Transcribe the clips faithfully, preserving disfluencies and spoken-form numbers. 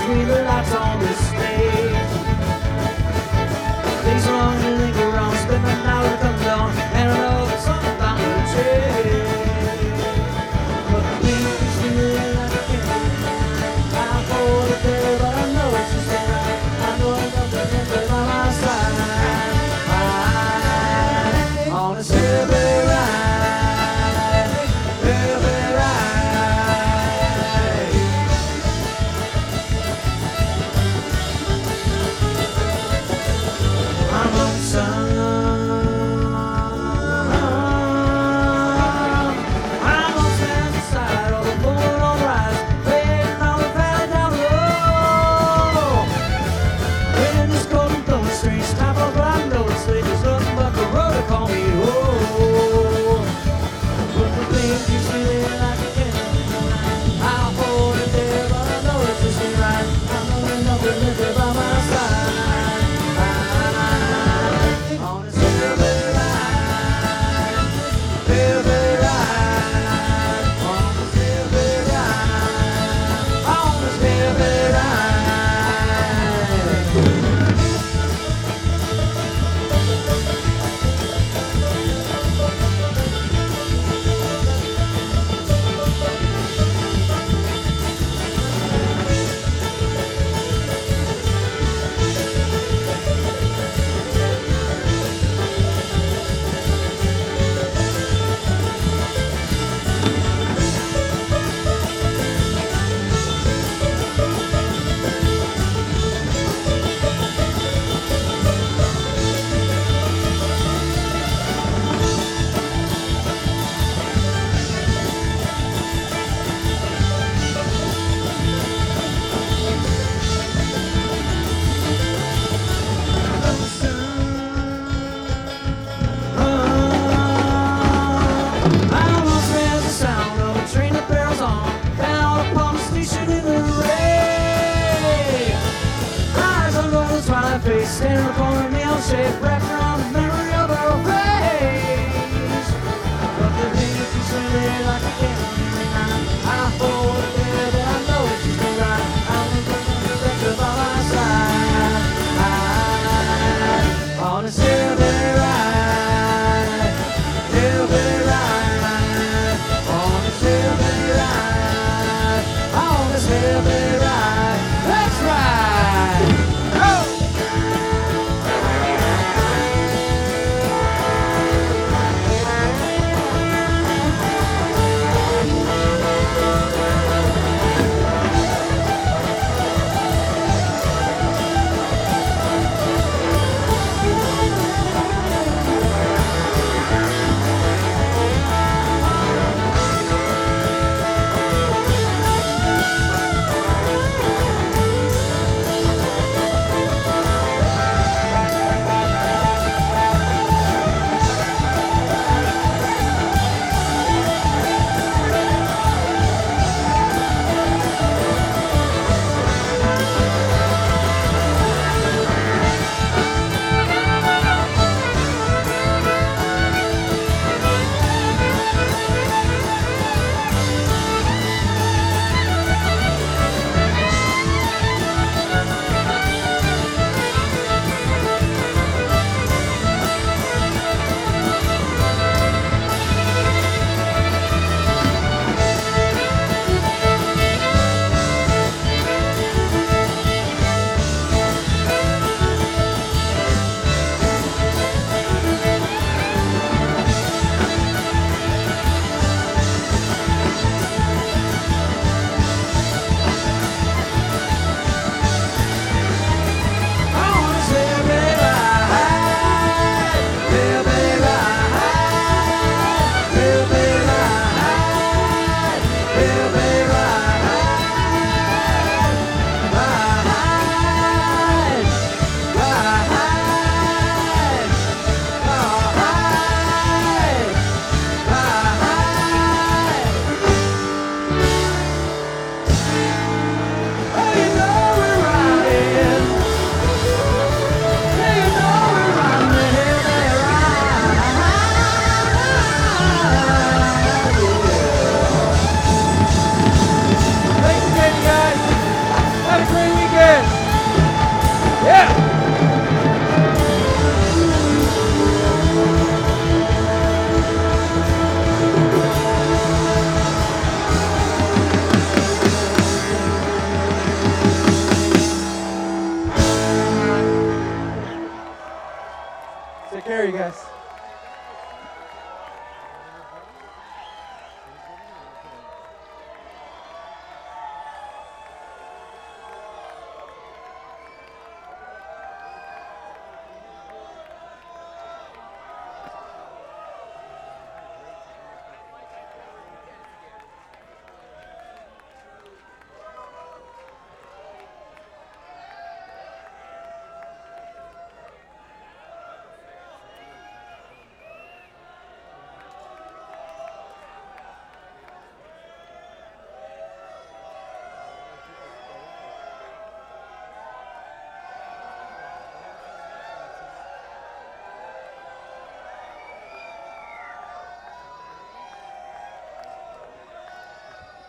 between the lights on this stage. Things long and linger on, spend the night will come down, and I know that something's bound to change. But the wind keeps me like a candle. I'm cold up there, but I know it's just right. I know I'm not the end by my side. I, on a silver ride, silver ride. I'm on sun. I'm on sandy side of the moon on rise, fading on the valley down low. Wind is cold and blowing strange, stop off, I know it's late. There's nothing but the road to call me home. But the wind keeps me there like a candle. I'll hold it there, but I know it's just ain't right. I know there's nothing living by my side. On a silver ride, silver ride, on a silver ride, on a silver ride. I almost hear the sound of a train that barrels on down upon the station in the rain. Eyes under the twilight face, standing upon a neon shape, wrapped around the memory of her face. But the wind keeps me there like a candle. I hold it there, but I know it's just ain't right. I'm looking back by my side. I, on a silver ride, silver ride, on a silver ride, on a silver ride. Let's ride! Oh!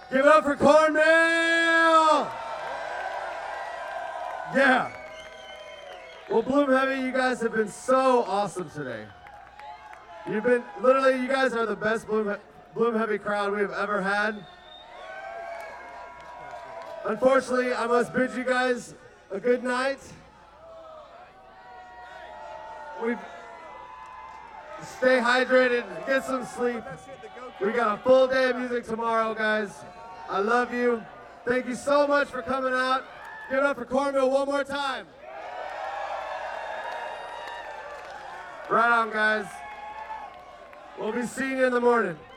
Give it up for Cornmeal! Yeah. Well, Bloom Heavy, you guys have been so awesome today. You've been, literally, you guys are the best Bloom, Bloom Heavy crowd we've ever had. Unfortunately, I must bid you guys a good night. We've, stay hydrated, get some sleep. We got a full day of music tomorrow, guys. I love you. Thank you so much for coming out. Give it up for Cornmeal one more time. Right on, guys. We'll be seeing you in the morning.